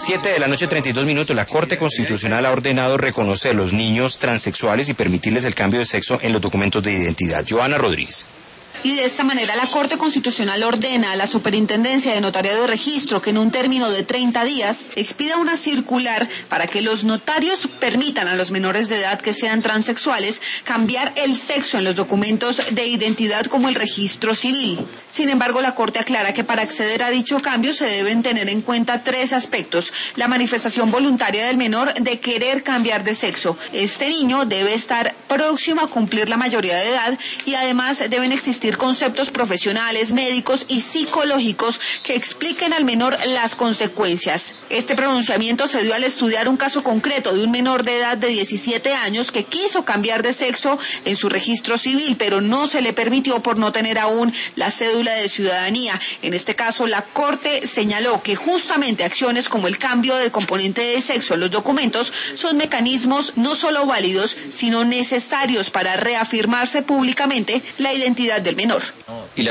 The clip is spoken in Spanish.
7:32 p.m. La Corte Constitucional ha ordenado reconocer a los niños transexuales y permitirles el cambio de sexo en los documentos de identidad. Joana Rodríguez. Y de esta manera la Corte Constitucional ordena a la Superintendencia de Notariado y Registro que en un término de 30 días expida una circular para que los notarios permitan a los menores de edad que sean transexuales cambiar el sexo en los documentos de identidad como el registro civil. Sin embargo, la Corte aclara que para acceder a dicho cambio se deben tener en cuenta 3 aspectos: la manifestación voluntaria del menor de querer cambiar de sexo. Este niño debe estar próximo a cumplir la mayoría de edad y además deben existir conceptos profesionales, médicos y psicológicos que expliquen al menor las consecuencias. Este pronunciamiento se dio al estudiar un caso concreto de un menor de edad de 17 años que quiso cambiar de sexo en su registro civil, pero no se le permitió por no tener aún la cédula de ciudadanía. En este caso, la Corte señaló que justamente acciones como el cambio del componente de sexo en los documentos son mecanismos no solo válidos, sino necesarios para reafirmarse públicamente la identidad del menor.